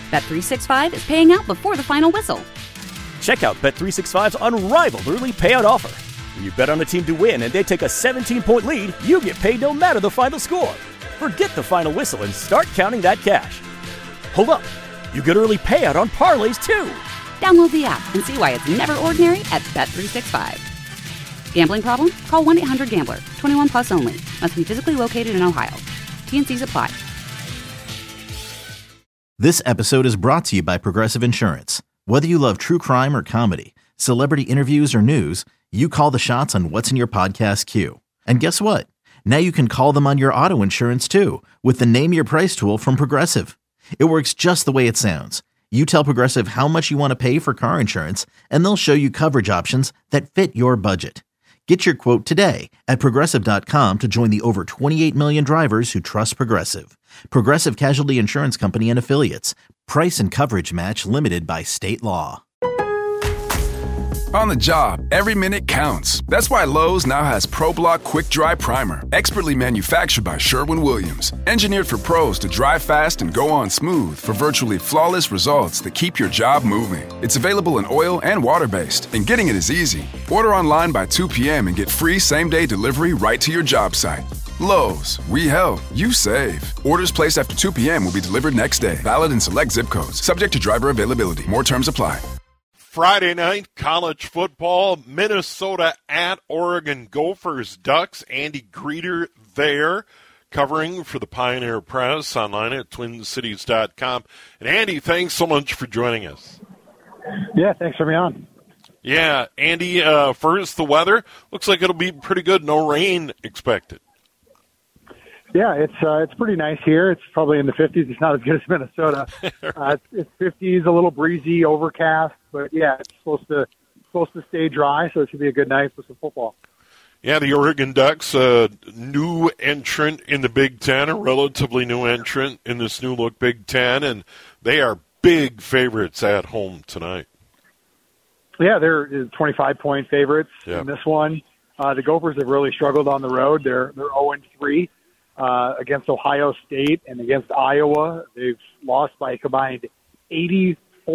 Bet365 is paying out before the final whistle. Check out Bet365's unrivaled early payout offer. When you bet on a team to win and they take a 17-point lead, you get paid no matter the final score. Forget the final whistle and start counting that cash. Hold up. You get early payout on parlays, too. Download the app and see why it's never ordinary at Bet365. Gambling problem? Call 1-800-GAMBLER. 21 plus only. Must be physically located in Ohio. T&Cs apply. This episode is brought to you by Progressive Insurance. Whether you love true crime or comedy, celebrity interviews or news, you call the shots on what's in your podcast queue. And guess what? Now you can call them on your auto insurance too with the Name Your Price tool from Progressive. It works just the way it sounds. You tell Progressive how much you want to pay for car insurance, and they'll show you coverage options that fit your budget. Get your quote today at Progressive.com to join the over 28 million drivers who trust Progressive. Progressive Casualty Insurance Company and Affiliates. Price and coverage match limited by state law. On the job, every minute counts. That's why Lowe's now has ProBlock Quick Dry Primer, expertly manufactured by Sherwin-Williams. Engineered for pros to dry fast and go on smooth for virtually flawless results that keep your job moving. It's available in oil and water-based, and getting it is easy. Order online by 2 p.m. and get free same-day delivery right to your job site. Lowe's, we help, you save. Orders placed after 2 p.m. will be delivered next day. Valid in select zip codes. Subject to driver availability. More terms apply. Friday night, college football, Minnesota at Oregon Gophers Ducks. Andy Greeter there, covering for the Pioneer Press, online at twincities.com. And Andy, thanks so much for joining us. Yeah, thanks for me on. Yeah, Andy, first, the weather. Looks like it'll be pretty good. No rain expected. Yeah, it's pretty nice here. It's probably in the 50s. It's not as good as Minnesota. It's 50s, a little breezy, overcast, but yeah, it's supposed to stay dry, so it should be a good night for some football. Yeah, the Oregon Ducks, new entrant in the Big Ten, a relatively new entrant in this new look Big Ten, and they are big favorites at home tonight. Yeah, they're 25-point favorites in this one. The Gophers have really struggled on the road. They're 0-3. Against Ohio State and against Iowa. They've lost by a combined 84-6.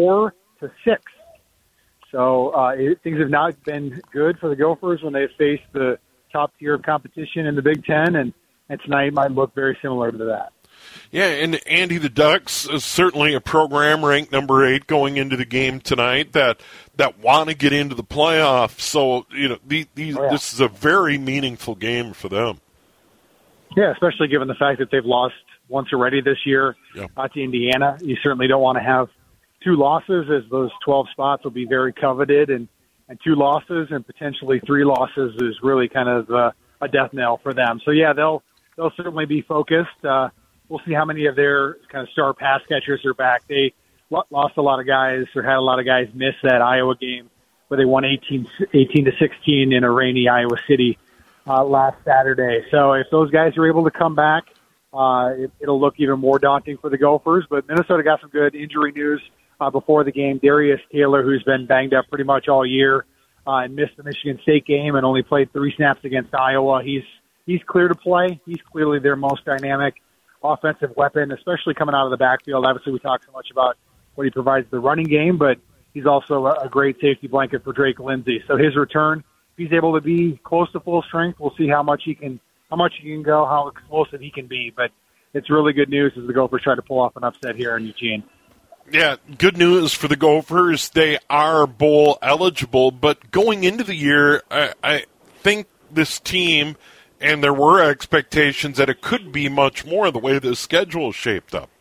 So things have not been good for the Gophers when they've faced the top tier of competition in the Big Ten, and tonight might look very similar to that. Yeah, and Andy, the Ducks is certainly a program ranked number 8 going into the game tonight that want to get into the playoffs. So, you know, this is a very meaningful game for them. Yeah, especially given the fact that they've lost once already this year to Indiana. You certainly don't want to have 2 losses, as those 12 spots will be very coveted, and 2 losses and potentially 3 losses is really kind of a death knell for them. So, yeah, they'll certainly be focused. We'll see how many of their kind of star pass catchers are back. They lost a lot of guys, or had a lot of guys miss that Iowa game where they won 18-16 in a rainy Iowa City last Saturday. So if those guys are able to come back, it'll look even more daunting for the Gophers. But Minnesota got some good injury news before the game. Darius Taylor, who's been banged up pretty much all year and missed the Michigan State game and only played 3 snaps against Iowa. He's clear to play. He's clearly their most dynamic offensive weapon, especially coming out of the backfield. Obviously, we talk so much about what he provides the running game, but he's also a great safety blanket for Drake Lindsey. So his return, if he's able to be close to full strength, we'll see how much he can go, how explosive he can be. But it's really good news as the Gophers try to pull off an upset here in Eugene. Yeah, good news for the Gophers. They are bowl eligible, but going into the year, I think this team, and there were expectations that it could be much more the way the schedule is shaped up.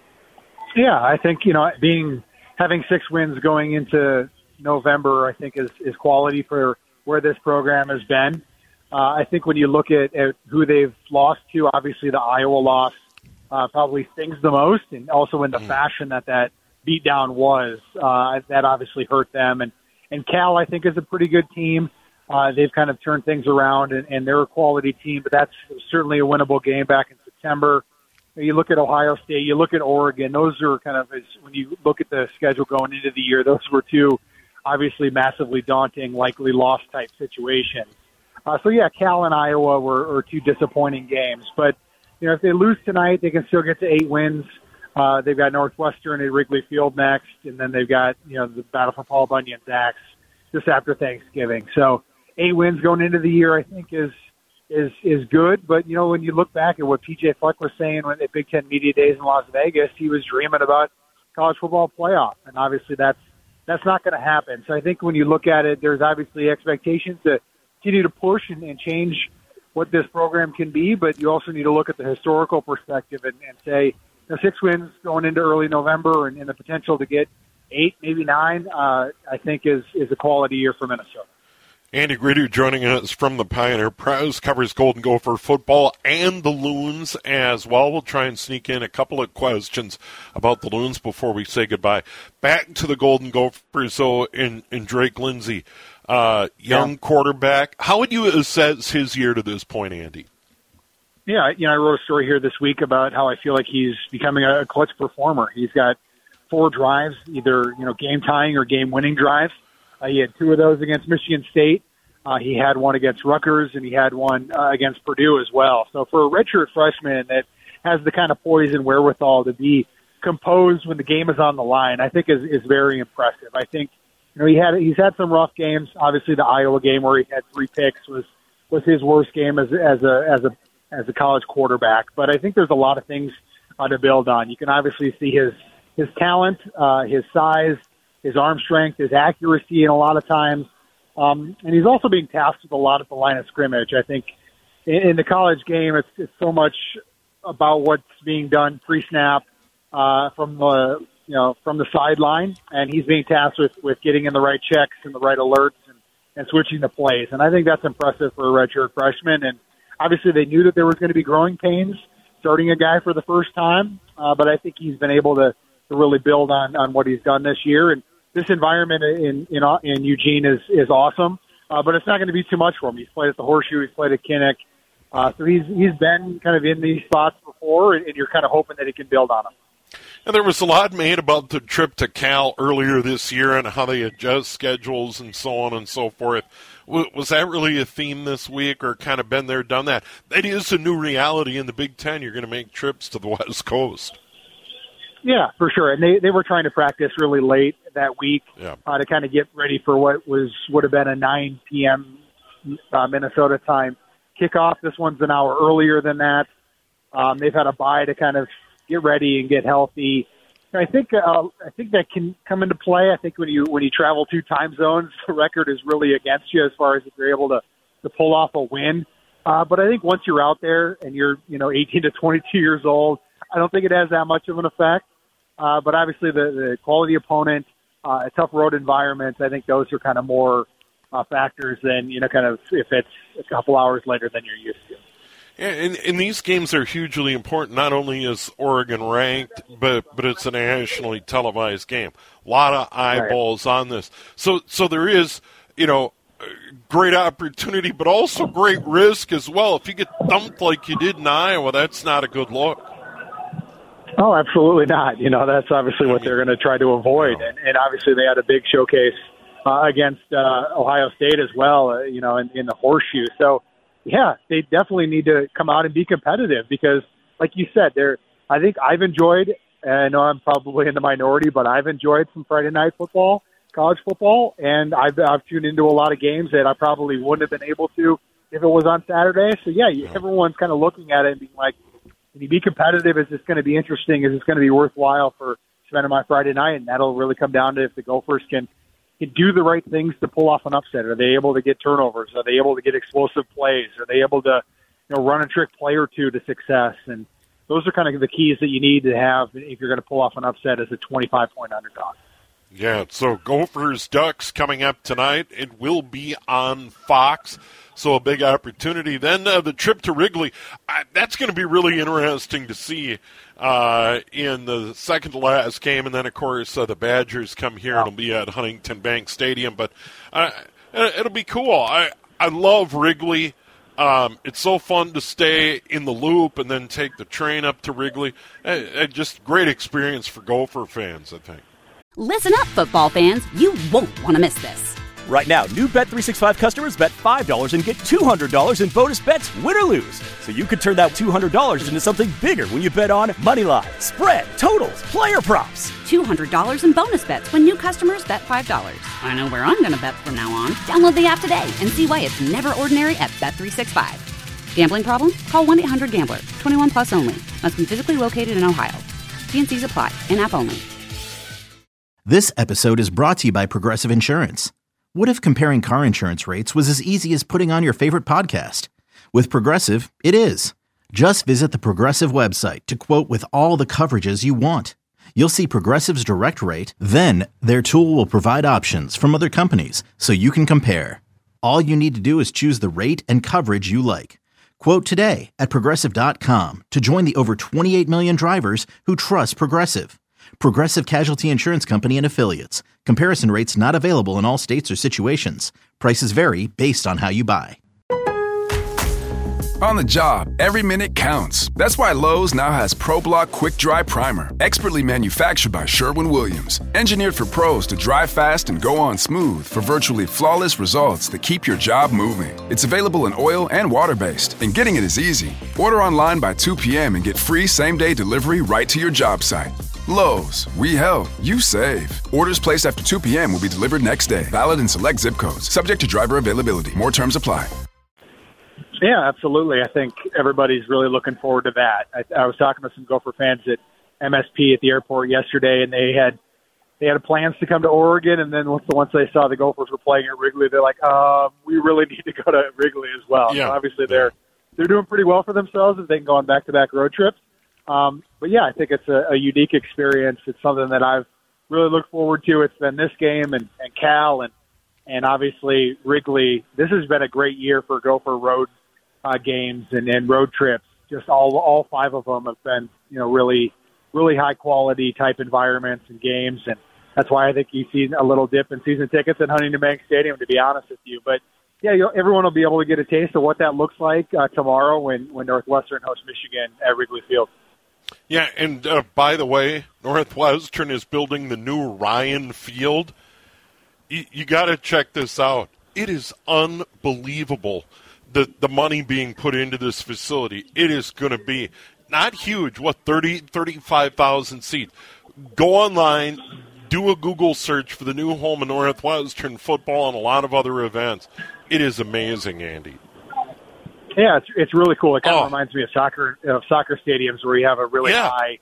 Yeah, I think, having 6 wins going into November, I think is quality for where this program has been. I think when you look at who they've lost to, obviously the Iowa loss probably stings the most, and also in the fashion that beatdown was, that obviously hurt them. And Cal, I think, is a pretty good team. They've kind of turned things around, and they're a quality team, but that's certainly a winnable game back in September. You look at Ohio State, you look at Oregon, those are kind of, when you look at the schedule going into the year, those were 2 obviously massively daunting, likely loss type situations. Cal and Iowa were 2 disappointing games. But, if they lose tonight, they can still get to 8 wins. They've got Northwestern at Wrigley Field next, and then they've got, the Battle for Paul Bunyan Dax just after Thanksgiving. So 8 wins going into the year, I think, is good. But, when you look back at what P.J. Fleck was saying at Big Ten Media Days in Las Vegas, he was dreaming about college football playoff. And obviously that's not going to happen. So I think when you look at it, there's obviously expectations to continue to push and change what this program can be. But you also need to look at the historical perspective and say, 6 wins going into early November and the potential to get 8, maybe 9, I think is a quality year for Minnesota. Andy Greder joining us from the Pioneer Press, covers Golden Gopher football and the Loons as well. We'll try and sneak in a couple of questions about the Loons before we say goodbye. Back to the Golden Gophers, so in Drake Lindsey, young quarterback. How would you assess his year to this point, Andy? Yeah, I wrote a story here this week about how I feel like he's becoming a clutch performer. He's got 4 drives, either game-tying or game-winning drives. He had 2 of those against Michigan State. He had one against Rutgers, and he had one against Purdue as well. So for a redshirt freshman that has the kind of poise and wherewithal to be composed when the game is on the line, I think is very impressive. I think he's had some rough games. Obviously, the Iowa game where he had 3 picks was his worst game as a college quarterback. But I think there's a lot of things to build on. You can obviously see his talent, his size, his arm strength, his accuracy, and a lot of times. And he's also being tasked with a lot at the line of scrimmage. I think in the college game, it's so much about what's being done pre-snap from the sideline, and he's being tasked with getting in the right checks and the right alerts and switching the plays. And I think that's impressive for a redshirt freshman. And obviously, they knew that there was going to be growing pains starting a guy for the first time, but I think he's been able to really build on what he's done this year. And this environment in Eugene is awesome, but it's not going to be too much for him. He's played at the Horseshoe, he's played at Kinnick, so he's been kind of in these spots before, and you're kind of hoping that he can build on them. And there was a lot made about the trip to Cal earlier this year and how they adjust schedules and so on and so forth. Was that really a theme this week, or kind of been there, done that? That is a new reality in the Big Ten. You're going to make trips to the West Coast. Yeah, for sure. And they were trying to practice really late that week to kind of get ready for what would have been a 9 p.m. Minnesota time kickoff. This one's an hour earlier than that. They've had a bye to kind of get ready and get healthy. And I think that can come into play. I think when you travel 2 time zones, the record is really against you as far as if you're able to pull off a win. But I think once you're out there and you're 18 to 22 years old, I don't think it has that much of an effect. But obviously the quality opponent, a tough road environment, I think those are kind of more factors than, kind of if it's a couple hours later than you're used to. Yeah, and these games are hugely important. Not only is Oregon ranked, but it's a nationally televised game. A lot of eyeballs on this. So there is, great opportunity, but also great risk as well. If you get thumped like you did in Iowa, that's not a good look. Oh, absolutely not. That's obviously what they're going to try to avoid. And obviously they had a big showcase against Ohio State as well, in the Horseshoe. So, yeah, they definitely need to come out and be competitive because, like you said, I think I've enjoyed, and I know I'm probably in the minority, but I've enjoyed some Friday night football, college football, and I've tuned into a lot of games that I probably wouldn't have been able to if it was on Saturday. So, everyone's kind of looking at it and being like, can you be competitive? Is this going to be interesting? Is this going to be worthwhile for spending my Friday night? And that'll really come down to if the Gophers can do the right things to pull off an upset. Are they able to get turnovers? Are they able to get explosive plays? Are they able to run a trick play or two to success? And those are kind of the keys that you need to have if you're going to pull off an upset as a 25-point underdog. Yeah, so Gophers Ducks coming up tonight. It will be on Fox, so a big opportunity. Then the trip to Wrigley, that's going to be really interesting to see in the second to last game. And then, of course, the Badgers come here. It'll be at Huntington Bank Stadium. But it'll be cool. I love Wrigley. It's so fun to stay in the loop and then take the train up to Wrigley. Just great experience for Gopher fans, I think. Listen up, football fans. You won't want to miss this. Right now, new Bet365 customers bet $5 and get $200 in bonus bets, win or lose. So you could turn that $200 into something bigger when you bet on money line, spread, totals, player props. $200 in bonus bets when new customers bet $5. I know where I'm going to bet from now on. Download the app today and see why it's never ordinary at Bet365. Gambling problem? Call 1-800-GAMBLER. 21 plus only. Must be physically located in Ohio. T&Cs apply. In-app only. This episode is brought to you by Progressive Insurance. What if comparing car insurance rates was as easy as putting on your favorite podcast? With Progressive, it is. Just visit the Progressive website to quote with all the coverages you want. You'll see Progressive's direct rate, then their tool will provide options from other companies so you can compare. All you need to do is choose the rate and coverage you like. Quote today at Progressive.com to join the over 28 million drivers who trust Progressive. Progressive Casualty Insurance Company and Affiliates. Comparison rates not available in all states or situations. Prices vary based on how you buy. On the job, every minute counts. That's why Lowe's now has ProBlock Quick Dry Primer, expertly manufactured by Sherwin-Williams. Engineered for pros to dry fast and go on smooth for virtually flawless results that keep your job moving. It's available in oil and water-based, and getting it is easy. Order online by 2 p.m. and get free same-day delivery right to your job site. Lowe's, we help, you save. Orders placed after 2 p.m. will be delivered next day. Valid in select zip codes. Subject to driver availability. More terms apply. Yeah, absolutely. I think everybody's really looking forward to that. I was talking to some Gopher fans at MSP at the airport yesterday, and they had plans to come to Oregon, and then once they saw the Gophers were playing at Wrigley, they're like, we really need to go to Wrigley as well. Yeah. So obviously they're doing pretty well for themselves if they can go on back-to-back road trips. But yeah, I think it's a unique experience. It's something that I've really looked forward to. It's been this game and Cal and obviously Wrigley. This has been a great year for Gopher road games and road trips. Just all 5 of them have been, really, really high quality type environments and games. And that's why I think you've seen a little dip in season tickets at Huntington Bank Stadium, to be honest with you. But yeah, everyone will be able to get a taste of what that looks like tomorrow when Northwestern hosts Michigan at Wrigley Field. Yeah, and by the way, Northwestern is building the new Ryan Field. You got to check this out. It is unbelievable, the money being put into this facility. It is going to be not huge, 35,000 seats. Go online, do a Google search for the new home of Northwestern football and a lot of other events. It is amazing, Andy. Yeah, it's really cool. It kind of reminds me of soccer stadiums where you have a really high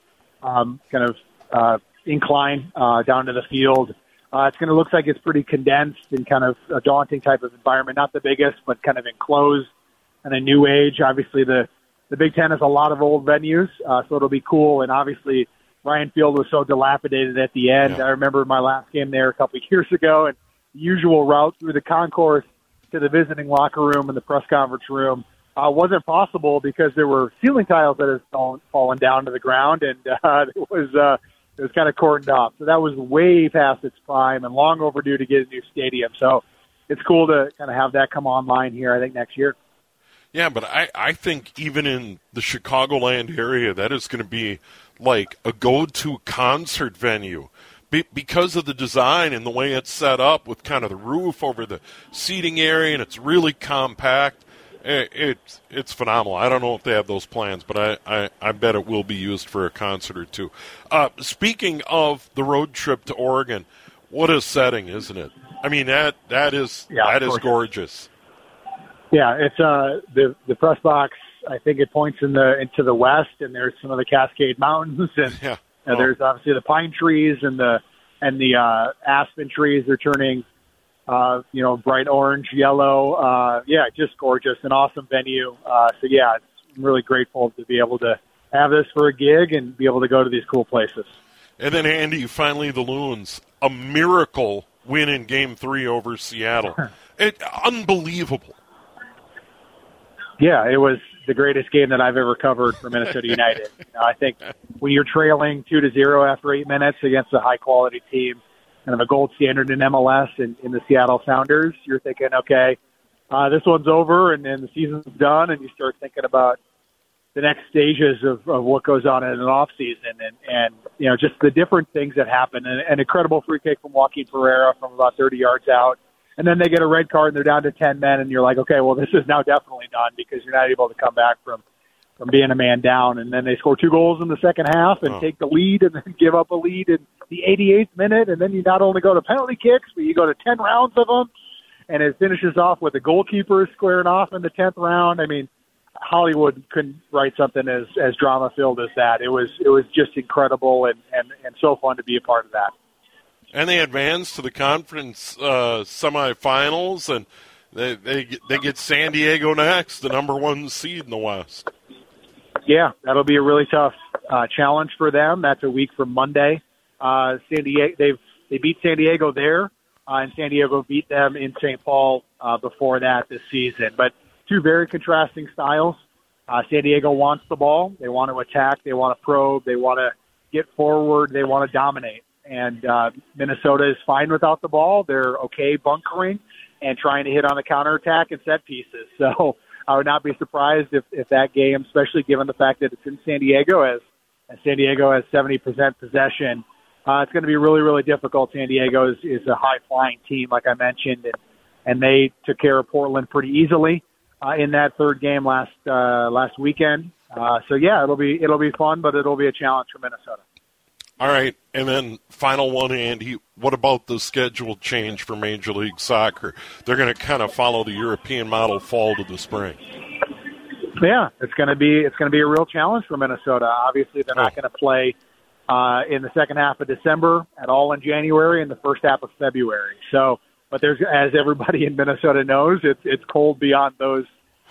incline down to the field. It's going to look like it's pretty condensed and kind of a daunting type of environment. Not the biggest, but kind of enclosed and a new age. Obviously, the Big Ten has a lot of old venues, so it'll be cool. And obviously, Ryan Field was so dilapidated at the end. Yeah. I remember my last game there a couple of years ago, and the usual route through the concourse to the visiting locker room and the press conference room wasn't possible because there were ceiling tiles that had fallen down to the ground, and it was kind of cordoned off. So that was way past its prime and long overdue to get a new stadium. So it's cool to kind of have that come online here, I think, next year. Yeah, but I think even in the Chicagoland area, that is going to be like a go-to concert venue because of the design and the way it's set up with kind of the roof over the seating area, and it's really compact. It's phenomenal. I don't know if they have those plans, but I bet it will be used for a concert or two. Speaking of the road trip to Oregon, what a setting, isn't it? I mean, that is gorgeous. Yeah, it's the press box. I think it points into the west, and there's some of the Cascade Mountains, and there's obviously the pine trees and the aspen trees. They're turning bright orange, yellow. Just gorgeous, an awesome venue. I'm really grateful to be able to have this for a gig and be able to go to these cool places. And then, Andy, finally the Loons, a miracle win in Game 3 over Seattle. Unbelievable. Yeah, it was the greatest game that I've ever covered for Minnesota United. I think when you're trailing 2-0 after 8 minutes against a high-quality team, kind of a gold standard in MLS in the Seattle Sounders, you're thinking, okay, this one's over and then the season's done, and you start thinking about the next stages of what goes on in an off season and just the different things that happen. An incredible free kick from Joaquin Pereira from about 30 yards out. and then they get a red card and they're down to 10 men, and you're like, okay, well, this is now definitely done because you're not able to come back from being a man down. And then they score 2 goals in the second half and take the lead and then give up a lead in the 88th minute. And then you not only go to penalty kicks, but you go to 10 rounds of them. And it finishes off with the goalkeeper squaring off in the 10th round. I mean, Hollywood couldn't write something as drama-filled as that. It was just incredible and so fun to be a part of that. And they advance to the conference semifinals, and they get San Diego next, the number 1 seed in the West. Yeah, that'll be a really tough challenge for them. That's a week from Monday. San Diego, they beat San Diego there, and San Diego beat them in St. Paul before that this season. But 2 very contrasting styles. San Diego wants the ball. They want to attack. They want to probe. They want to get forward. They want to dominate. And Minnesota is fine without the ball. They're okay bunkering and trying to hit on the counterattack and set pieces. So I would not be surprised if that game, especially given the fact that it's in San Diego, as San Diego has 70% possession, it's going to be really, really difficult. San Diego is a high-flying team, like I mentioned, and they took care of Portland pretty easily in that third game last weekend. So yeah, it'll be fun, but it'll be a challenge for Minnesota. All right, and then final one, Andy. What about the schedule change for Major League Soccer? They're going to kind of follow the European model, fall to the spring. Yeah, it's going to be a real challenge for Minnesota. Obviously, they're not going to play in the second half of December at all in January and the first half of February. So, but there's, as everybody in Minnesota knows, it's cold beyond those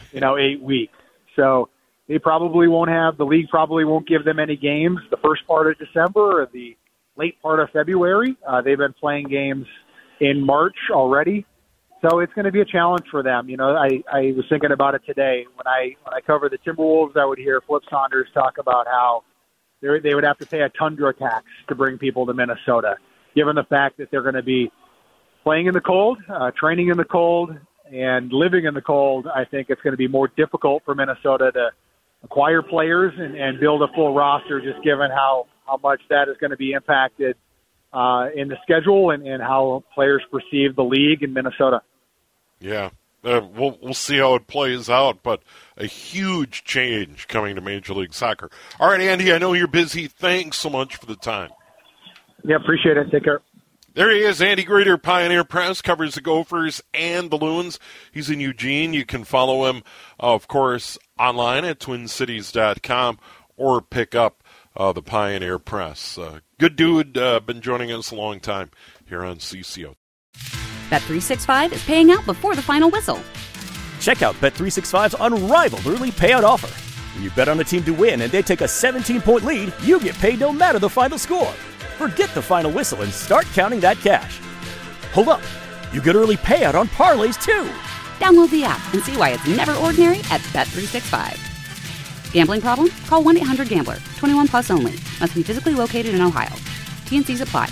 8 weeks. So they probably won't have, the league probably won't give them any games the first part of December or the late part of February. They've been playing games in March already. So it's going to be a challenge for them. I was thinking about it today. When I cover the Timberwolves, I would hear Flip Saunders talk about how they would have to pay a tundra tax to bring people to Minnesota, given the fact that they're going to be playing in the cold, training in the cold, and living in the cold. I think it's going to be more difficult for Minnesota to acquire players and build a full roster, just given how much that is going to be impacted in the schedule and how players perceive the league in Minnesota. Yeah, we'll see how it plays out, but a huge change coming to Major League Soccer. All right, Andy, I know you're busy. Thanks so much for the time. Yeah, appreciate it. Take care. There he is, Andy Greder, Pioneer Press, covers the Gophers and the Loons. He's in Eugene. You can follow him, of course, online at twincities.com or pick up the Pioneer Press. Good dude, been joining us a long time here on CCO. Bet365 is paying out before the final whistle. Check out Bet365's unrivaled early payout offer. When you bet on a team to win and they take a 17-point lead, you get paid no matter the final score. Forget the final whistle and start counting that cash. Hold up. You get early payout on parlays, too. Download the app and see why it's never ordinary at Bet365. Gambling problem? Call 1-800-GAMBLER. 21 plus only. Must be physically located in Ohio. T&Cs apply.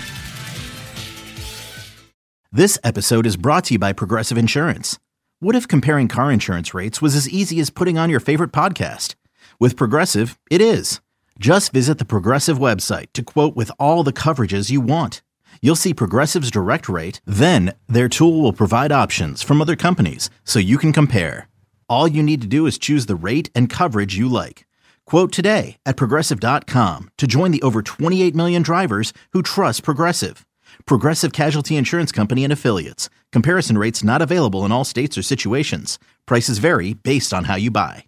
This episode is brought to you by Progressive Insurance. What if comparing car insurance rates was as easy as putting on your favorite podcast? With Progressive, it is. Just visit the Progressive website to quote with all the coverages you want. You'll see Progressive's direct rate, then their tool will provide options from other companies so you can compare. All you need to do is choose the rate and coverage you like. Quote today at Progressive.com to join the over 28 million drivers who trust Progressive. Progressive Casualty Insurance Company and Affiliates. Comparison rates not available in all states or situations. Prices vary based on how you buy.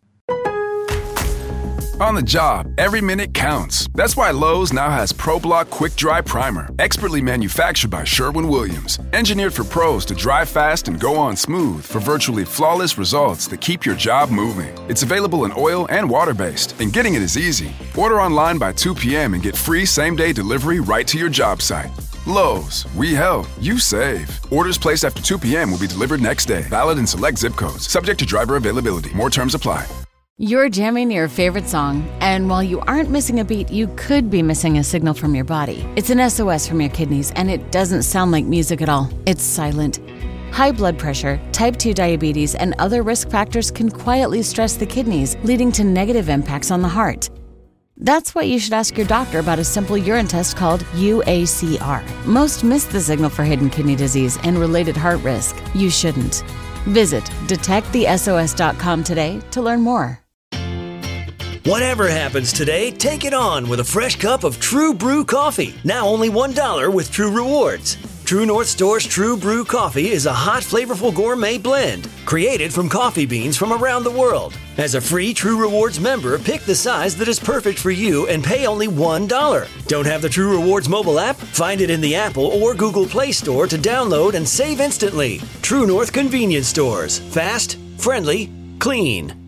On the job, every minute counts. That's why Lowe's now has ProBlock Quick Dry Primer, expertly manufactured by Sherwin-Williams. Engineered for pros to dry fast and go on smooth for virtually flawless results that keep your job moving. It's available in oil and water-based, and getting it is easy. Order online by 2 p.m. and get free same-day delivery right to your job site. Lowe's, we help, you save. Orders placed after 2 p.m. will be delivered next day. Valid in select zip codes. Subject to driver availability. More terms apply. You're jamming your favorite song, and while you aren't missing a beat, you could be missing a signal from your body. It's an SOS from your kidneys, and it doesn't sound like music at all. It's silent. High blood pressure, type 2 diabetes, and other risk factors can quietly stress the kidneys, leading to negative impacts on the heart. That's why you should ask your doctor about a simple urine test called UACR. Most miss the signal for hidden kidney disease and related heart risk. You shouldn't. Visit detectthesos.com today to learn more. Whatever happens today, take it on with a fresh cup of True Brew coffee. Now only $1 with True Rewards. True North Store's True Brew coffee is a hot, flavorful gourmet blend created from coffee beans from around the world. As a free True Rewards member, pick the size that is perfect for you and pay only $1. Don't have the True Rewards mobile app? Find it in the Apple or Google Play Store to download and save instantly. True North Convenience Stores. Fast, friendly, clean.